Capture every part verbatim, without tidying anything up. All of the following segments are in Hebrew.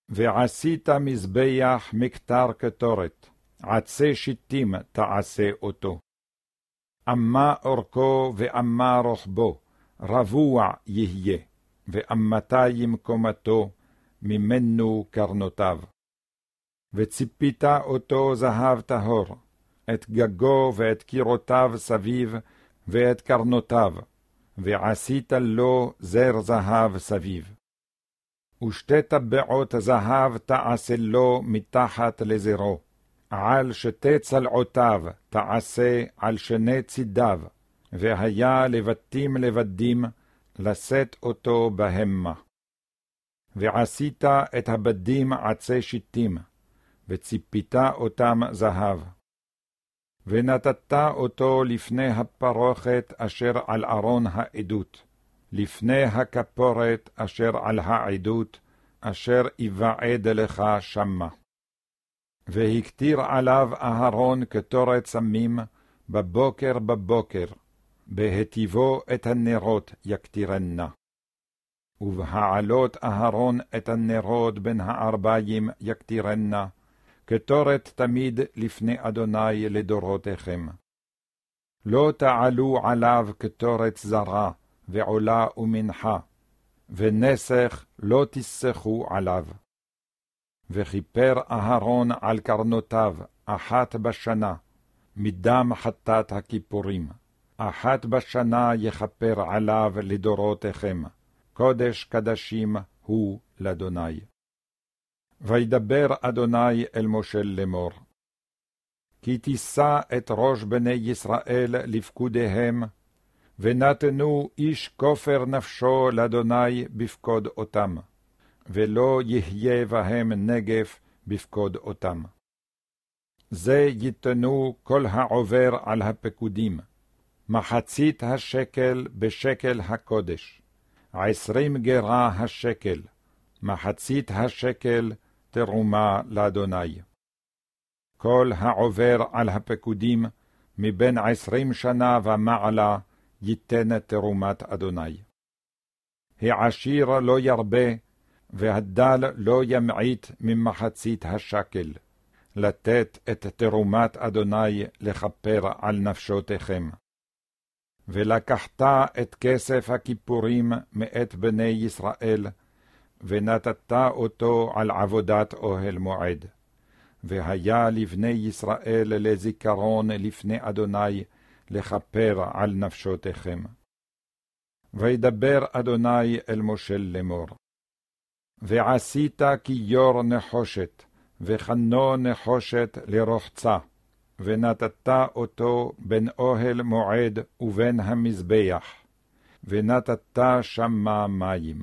ועשית מזבח מכתר קטורת, עצי שיטים תעשה אותו. אמה אורכו ואמה רוחבו, רבוע יהיה, ואמתיים קומתו, ממנו קרנותיו. וציפית אותו זהב טהור, את גגו ואת קירותיו סביב, ואת קרנותיו, ועשית לו זר זהב סביב. ושתי טבעות זהב תעשה לו מתחת לזרו, על שתי צלעותיו תעשה על שני צידיו, והיה לבטים לבדים לשאת אותו בהמה. ועשית את הבדים עצי שיטים, וציפית אותם זהב. ונתת אותו לפני הפרוכת אשר על ארון העדות, לפני הכפורת אשר על העדות, אשר יבעד לך שמה. והקטיר עליו אהרון קטורת סמים, בבוקר בבוקר, בהטיבו את הנרות יקטירנה. ובהעלות אהרון את הנרות בין הארבעים יקטירנה, קטורת תמיד לפני אדוני לדורותיכם. לא תעלו עליו קטורת זרה, ועולה ומנחה, ונסך לא תסחו עליו. וכיפר אהרון על קרנותיו אחת בשנה, מדם חטאת הכיפורים, אחת בשנה יכפר עליו לדורותיכם, קודש קדשים הוא לאדוני. וידבר אדוני אל משה לאמור, כי תישא את ראש בני ישראל לפקודיהם, ונתנו איש כופר נפשו לאדוני בפקוד אותם, ולא יהיה בהם נגף בפקוד אותם. זה ייתנו כל העובר על הפקודים, מחצית השקל בשקל הקודש, עשרים גרה השקל, מחצית השקל תרומה לאדוני. כל העובר על הפקודים מבין עשרים שנה ומעלה ייתן תרומת אדוני. העשיר לא ירבה, והדל לא ימעיט ממחצית השקל, לתת את תרומת אדוני לכפר על נפשותיכם. ולקחת את כסף הכיפורים מאת בני ישראל, ונתת אותו על עבודת אוהל מועד. והיה לבני ישראל לזיכרון לפני אדוני, לכפר על נפשותיכם. וידבר אדוני אל משה לאמור, ועשית כיור נחושת, וחנו נחושת לרוחצה, ונתת אותו בין אוהל מועד ובין המזבח, ונתת שמה מים.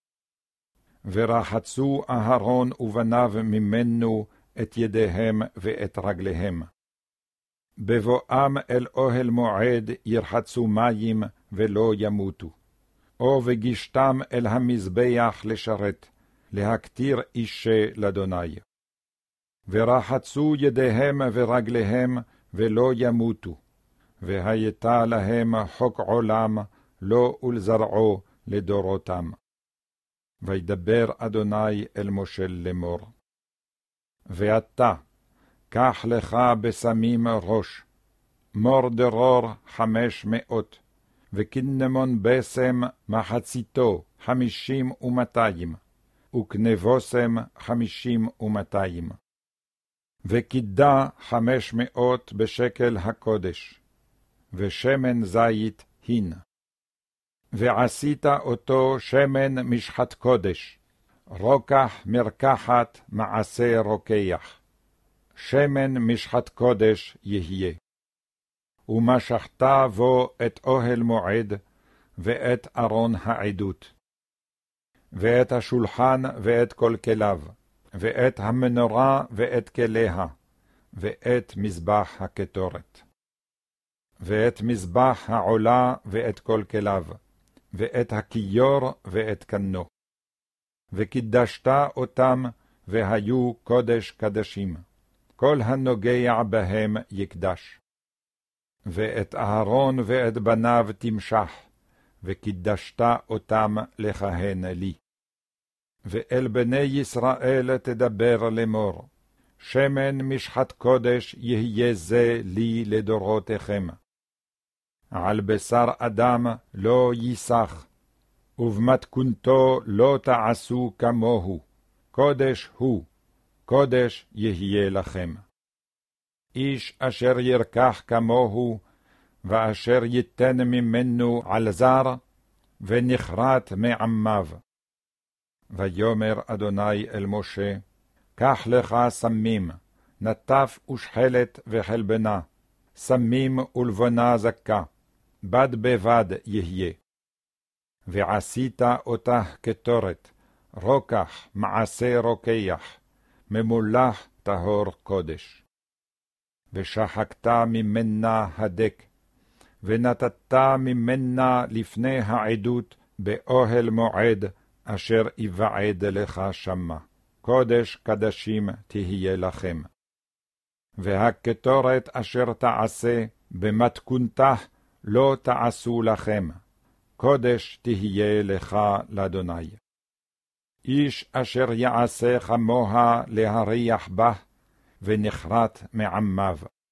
ורחצו אהרון ובניו ממנו את ידיהם ואת רגליהם. בבואם אל אוהל מועד ירחצו מים ולא ימותו. או וגישתם אל המזבח לשרת, להקטיר אישה לאדוני. ורחצו ידיהם ורגליהם ולא ימותו, והייתה להם חוק עולם לא ולזרעו לדורותם. וידבר אדוני אל משה לאמור, ואתה, קח לך בסמים ראש, מור דרור חמש מאות, וקינמון בסם מחציתו חמישים ומאתיים, וקנבוסם חמישים ומאתיים. וקידה חמש מאות בשקל הקודש, ושמן זית הין. ועשית אותו שמן משחת קודש, רוקח מרקחת מעשה רוקח. שמן משחת קודש יהיה. ומשחת בו את אוהל מועד, ואת ארון העדות, ואת השולחן ואת כל כליו, ואת המנורה ואת כליה, ואת מזבח הקטורת, ואת מזבח העולה ואת כל כליו, ואת הכיור ואת כנו. וקידשת אותם, והיו קודש קדשים, כל הנוגע בהם יקדש. ואת אהרון ואת בניו תמשח, וקידשת אותם לכהן לי. ואל בני ישראל תדבר לאמור, שמן משחת קודש יהיה זה לי לדורותיכם. על בשר אדם לא ייסח, ובמתכונתו לא תעשו כמוהו, קודש הוא, קודש יהיה לכם. איש אשר ירקח כמוהו, ואשר ייתן ממנו על זר, ונחרט מעמיו. ויאמר אדוני אל משה, קח לך סמים, נטף ושחלת וחלבנה, סמים ולבנה זכה, בד בבד יהיה. ועשית אותה כתורת, רוקח מעשה רוקח, ממולח טהור קודש. ושחקת ממנה הדק, ונתת ממנה לפני העדות באוהל מועד, אשר יבעד לך שמה. קודש קדשים תהיה לכם. והקטורת אשר תעשה במתכונתה לא תעשו לכם. קודש תהיה לך לאדוני. איש אשר יעשה כמוה להריח בה, ונחרט מעמיו.